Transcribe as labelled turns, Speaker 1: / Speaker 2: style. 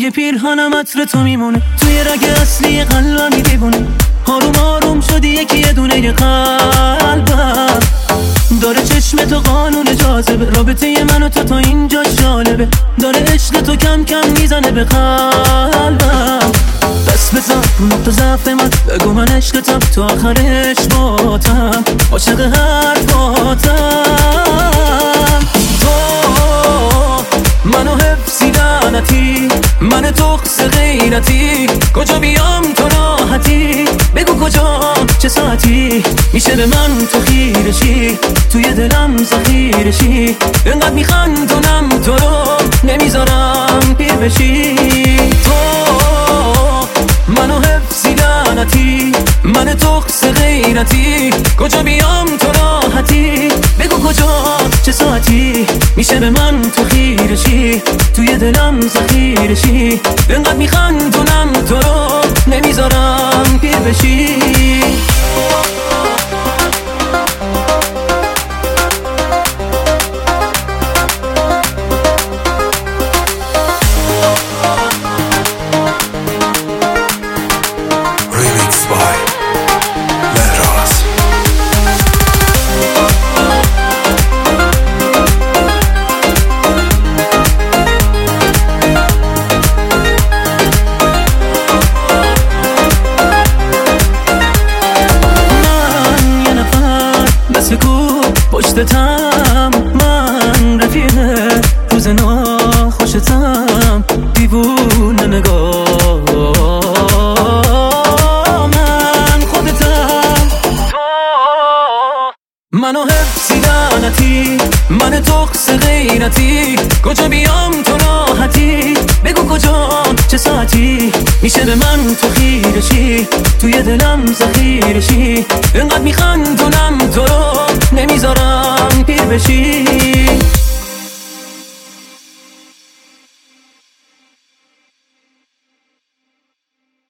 Speaker 1: توی پیرهنم عطر تو میمونه، توی رگ اصلی قلبم دیوونه. آروم آروم شدی یکی یه دونه قلبم، داره چشم تو قانون جاذبه، رابطه من و تو تا اینجا جالبه، داره عشق تو کم کم میزنه به قلبم. دست بزن رو نقطه ضعف من، بگو من عشقتم تو آخرش باتم، عاشق حرفاتم. تو منو حفظی لعنتی، من تقص غیرتی، کجا بیام تو راحتی، بگو کجا چه ساعتی میشه به من تو خیرشی، توی دلم ذخیرشی، انقدر میخندونم تو رو نمیذارم پیر بشی. تو منو حفظی لعنتی، من تقص غیرتی، کجا بیام تو راحتی، بگو کجا چه ساعتی میشه به من تو خیرشی، توی دلم ذخیرشی، انقدر میخندونم تو رو نمیذارم پیر بشی. پشتتم من رفیقه، روز ناخوشتم دیوونه نگاه، من خودتم. تو منو حفظی لعنتی، من تقص غیرتی، کجا بیام تو راحتی، بگو کجا چه ساعتی میشه به من تو خیرشی، توی دلم ذخیرشی، انقدر میخندونم تو رو نمیذارم پیر بشی.